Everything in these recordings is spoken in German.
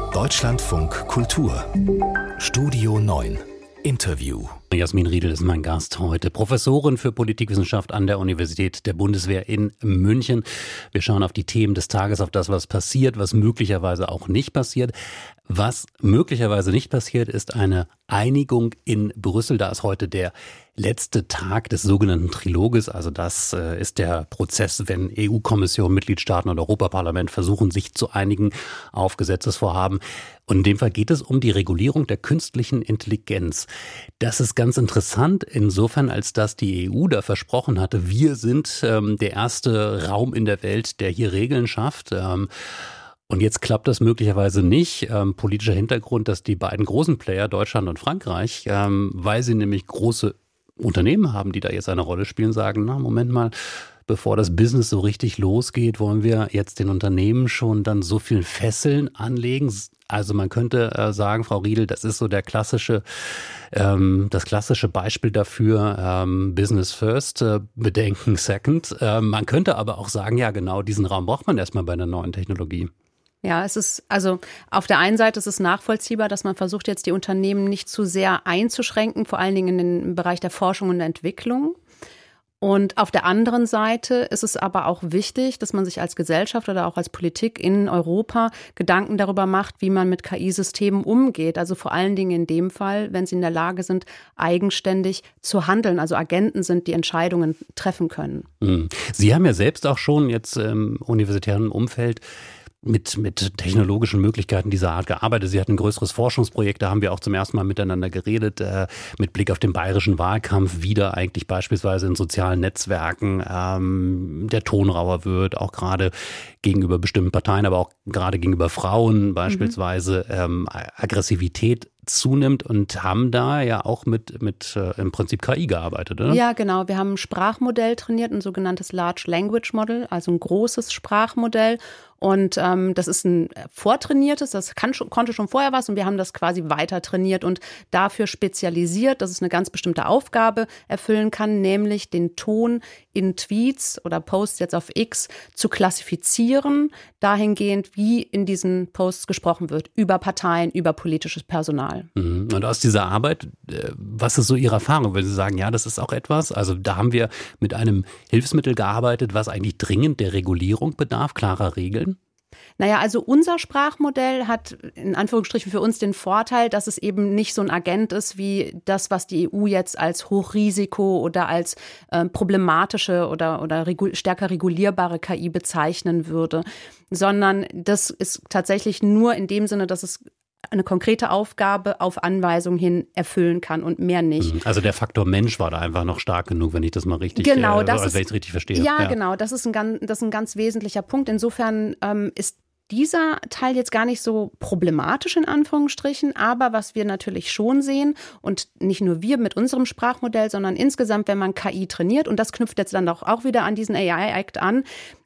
Deutschlandfunk Kultur Studio 9 Interview. Jasmin Riedel ist mein Gast heute, Professorin für Politikwissenschaft an der Universität der Bundeswehr in München. Wir schauen auf die Themen des Tages, auf das, was passiert, was möglicherweise auch nicht passiert. Was möglicherweise nicht passiert, ist eine Einigung in Brüssel. Da ist heute der letzte Tag des sogenannten Triloges. Also das ist der Prozess, wenn EU-Kommission, Mitgliedstaaten und Europaparlament versuchen, sich zu einigen auf Gesetzesvorhaben. Und in dem Fall geht es um die Regulierung der künstlichen Intelligenz. Das ist ganz interessant insofern, als dass die EU da versprochen hatte, wir sind der erste Raum in der Welt, der hier Regeln schafft. Und jetzt klappt das möglicherweise nicht. Politischer Hintergrund, dass die beiden großen Player, Deutschland und Frankreich, weil sie nämlich große Unternehmen haben, die da jetzt eine Rolle spielen, sagen, na Moment mal, bevor das Business so richtig losgeht, wollen wir jetzt den Unternehmen schon dann so viel Fesseln anlegen. Also man könnte sagen, Frau Riedel, das ist so das klassische Beispiel dafür, Business first, Bedenken second. Man könnte aber auch sagen, ja genau, diesen Raum braucht man erstmal bei einer neuen Technologie. Ja, es ist, also auf der einen Seite ist es nachvollziehbar, dass man versucht, jetzt die Unternehmen nicht zu sehr einzuschränken, vor allen Dingen in den Bereich der Forschung und der Entwicklung. Und auf der anderen Seite ist es aber auch wichtig, dass man sich als Gesellschaft oder auch als Politik in Europa Gedanken darüber macht, wie man mit KI-Systemen umgeht. Also vor allen Dingen in dem Fall, wenn sie in der Lage sind, eigenständig zu handeln, also Agenten sind, die Entscheidungen treffen können. Sie haben ja selbst auch schon jetzt im universitären Umfeld mit technologischen Möglichkeiten dieser Art gearbeitet. Sie hatten ein größeres Forschungsprojekt, da haben wir auch zum ersten Mal miteinander geredet, mit Blick auf den bayerischen Wahlkampf, wie da eigentlich beispielsweise in sozialen Netzwerken der Ton rauer wird, auch gerade gegenüber bestimmten Parteien, aber auch gerade gegenüber Frauen beispielsweise Aggressivität zunimmt und haben da ja auch mit im Prinzip KI gearbeitet, oder? Ja, genau. Wir haben ein Sprachmodell trainiert, ein sogenanntes Large Language Model, also ein großes Sprachmodell. Und das ist ein vortrainiertes, das konnte schon vorher was und wir haben das quasi weiter trainiert und dafür spezialisiert, dass es eine ganz bestimmte Aufgabe erfüllen kann, nämlich den Ton in Tweets oder Posts jetzt auf X zu klassifizieren, dahingehend, wie in diesen Posts gesprochen wird, über Parteien, über politisches Personal. Und aus dieser Arbeit, was ist so Ihre Erfahrung, wenn Sie sagen, ja, das ist auch etwas, also da haben wir mit einem Hilfsmittel gearbeitet, was eigentlich dringend der Regulierung bedarf, klarer Regeln? Naja, also unser Sprachmodell hat in Anführungsstrichen für uns den Vorteil, dass es eben nicht so ein Agent ist wie das, was die EU jetzt als Hochrisiko oder als problematische oder stärker regulierbare KI bezeichnen würde, sondern das ist tatsächlich nur in dem Sinne, dass es eine konkrete Aufgabe auf Anweisung hin erfüllen kann und mehr nicht. Also der Faktor Mensch war da einfach noch stark genug, wenn ich das mal richtig, wenn ich es richtig verstehe. Ja, genau, das ist ein ganz wesentlicher Punkt. Insofern ist dieser Teil jetzt gar nicht so problematisch in Anführungsstrichen, aber was wir natürlich schon sehen und nicht nur wir mit unserem Sprachmodell, sondern insgesamt, wenn man KI trainiert, und das knüpft jetzt dann auch wieder an diesen AI-Act an,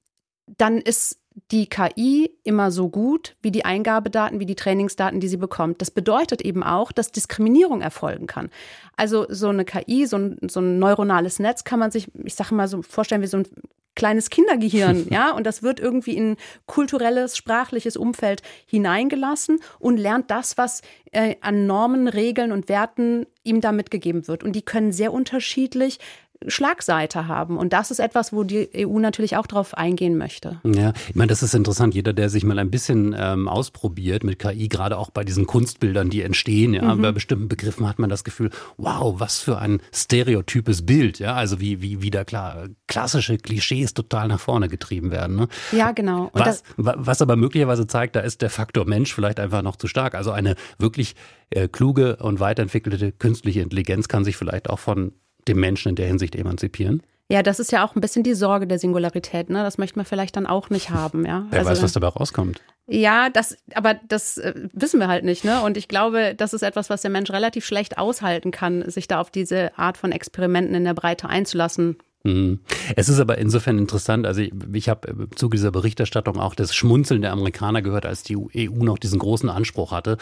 dann ist die KI immer so gut wie die Eingabedaten, wie die Trainingsdaten, die sie bekommt. Das bedeutet eben auch, dass Diskriminierung erfolgen kann. Also so eine KI, so ein neuronales Netz kann man sich, ich sage mal so vorstellen wie so ein kleines Kindergehirn, ja, und das wird irgendwie in kulturelles, sprachliches Umfeld hineingelassen und lernt das, was an Normen, Regeln und Werten ihm da mitgegeben wird. Und die können sehr unterschiedlich Schlagseite haben. Und das ist etwas, wo die EU natürlich auch drauf eingehen möchte. Ja, ich meine, das ist interessant. Jeder, der sich mal ein bisschen ausprobiert mit KI, gerade auch bei diesen Kunstbildern, die entstehen, ja, bei bestimmten Begriffen hat man das Gefühl, wow, was für ein stereotypes Bild. Ja, also wie da klassische Klischees total nach vorne getrieben werden. Ne? Ja, genau. Und was aber möglicherweise zeigt, da ist der Faktor Mensch vielleicht einfach noch zu stark. Also eine wirklich kluge und weiterentwickelte künstliche Intelligenz kann sich vielleicht auch von dem Menschen in der Hinsicht emanzipieren? Ja, das ist ja auch ein bisschen die Sorge der Singularität, ne? Das möchte man vielleicht dann auch nicht haben, ja. Wer weiß, was dabei rauskommt. Ja, aber das wissen wir halt nicht, ne? Und ich glaube, das ist etwas, was der Mensch relativ schlecht aushalten kann, sich da auf diese Art von Experimenten in der Breite einzulassen. Es ist aber insofern interessant, also ich habe im Zuge dieser Berichterstattung auch das Schmunzeln der Amerikaner gehört, als die EU noch diesen großen Anspruch hatte.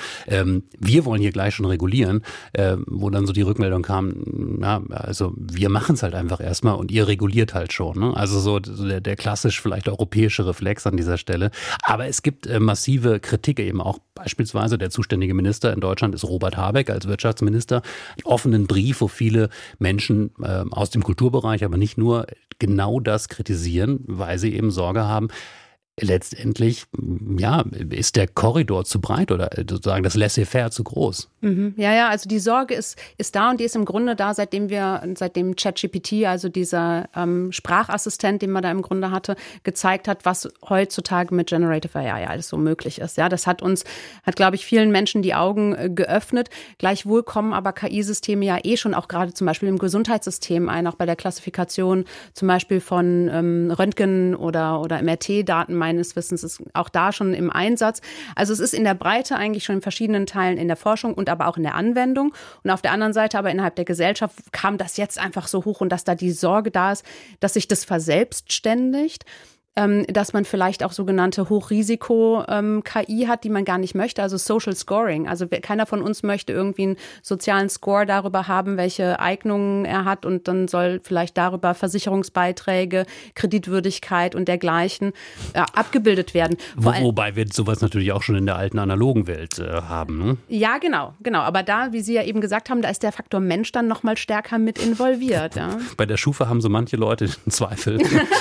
Wir wollen hier gleich schon regulieren, wo dann so die Rückmeldung kam, ja, also wir machen es halt einfach erstmal und ihr reguliert halt schon. Ne? Also so der klassisch vielleicht europäische Reflex an dieser Stelle. Aber es gibt massive Kritik eben auch Beispielsweise der zuständige Minister in Deutschland ist Robert Habeck als Wirtschaftsminister. Einen offenen Brief, wo viele Menschen aus dem Kulturbereich, aber nicht nur, genau das kritisieren, weil sie eben Sorge haben, letztendlich, ja, ist der Korridor zu breit oder sozusagen das Laissez-faire zu groß. Ja, also die Sorge ist da und die ist im Grunde da, seitdem ChatGPT, also dieser Sprachassistent, den man da im Grunde hatte, gezeigt hat, was heutzutage mit Generative AI alles so möglich ist. Ja, das hat, glaube ich, vielen Menschen die Augen geöffnet. Gleichwohl kommen aber KI-Systeme ja schon auch gerade zum Beispiel im Gesundheitssystem ein, auch bei der Klassifikation zum Beispiel von Röntgen- oder MRT-Daten meines Wissens ist auch da schon im Einsatz. Also es ist in der Breite eigentlich schon in verschiedenen Teilen in der Forschung und aber auch in der Anwendung. Und auf der anderen Seite aber innerhalb der Gesellschaft kam das jetzt einfach so hoch und dass da die Sorge da ist, dass sich das verselbstständigt. Dass man vielleicht auch sogenannte Hochrisiko-KI hat, die man gar nicht möchte, also Social Scoring. Also keiner von uns möchte irgendwie einen sozialen Score darüber haben, welche Eignungen er hat und dann soll vielleicht darüber Versicherungsbeiträge, Kreditwürdigkeit und dergleichen abgebildet werden. Wobei wir sowas natürlich auch schon in der alten analogen Welt haben. Ne? Ja, genau. Aber da, wie Sie ja eben gesagt haben, da ist der Faktor Mensch dann noch mal stärker mit involviert. Ja. Bei der Schufa haben so manche Leute den Zweifel,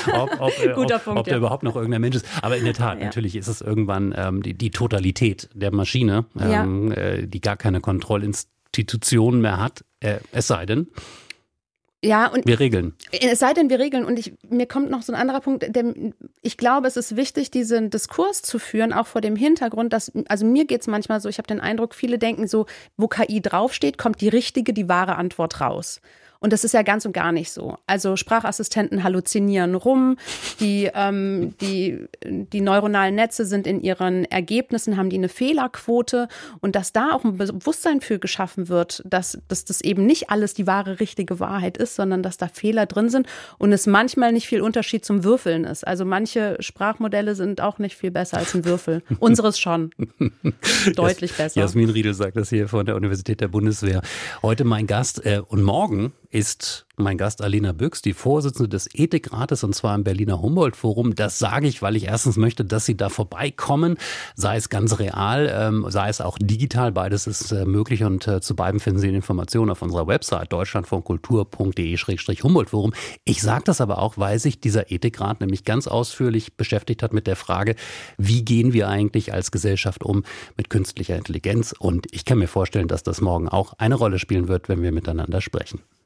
ob der überhaupt noch irgendein Mensch ist. Aber in der Tat, natürlich ist es irgendwann die Totalität der Maschine, die gar keine Kontrollinstitutionen mehr hat, es sei denn, wir regeln. Es sei denn, wir regeln. Und mir kommt noch so ein anderer Punkt. Ich glaube, es ist wichtig, diesen Diskurs zu führen, auch vor dem Hintergrund, also mir geht es manchmal so, ich habe den Eindruck, viele denken so, wo KI draufsteht, kommt die wahre Antwort raus. Und das ist ja ganz und gar nicht so. Also Sprachassistenten halluzinieren rum, die neuronalen Netze sind in ihren Ergebnissen, haben die eine Fehlerquote und dass da auch ein Bewusstsein für geschaffen wird, dass das eben nicht alles die richtige Wahrheit ist, sondern dass da Fehler drin sind und es manchmal nicht viel Unterschied zum Würfeln ist. Also manche Sprachmodelle sind auch nicht viel besser als ein Würfel. Unseres schon. Deutlich besser. Jasmin Riedel sagt das hier von der Universität der Bundeswehr. Heute mein Gast und morgen ist mein Gast Alena Büchs, die Vorsitzende des Ethikrates, und zwar im Berliner Humboldt-Forum. Das sage ich, weil ich erstens möchte, dass Sie da vorbeikommen, sei es ganz real, sei es auch digital. Beides ist möglich und zu beiden finden Sie Informationen auf unserer Website deutschlandfunkkultur.de/Humboldt-Forum. Ich sage das aber auch, weil sich dieser Ethikrat nämlich ganz ausführlich beschäftigt hat mit der Frage, wie gehen wir eigentlich als Gesellschaft um mit künstlicher Intelligenz? Und ich kann mir vorstellen, dass das morgen auch eine Rolle spielen wird, wenn wir miteinander sprechen.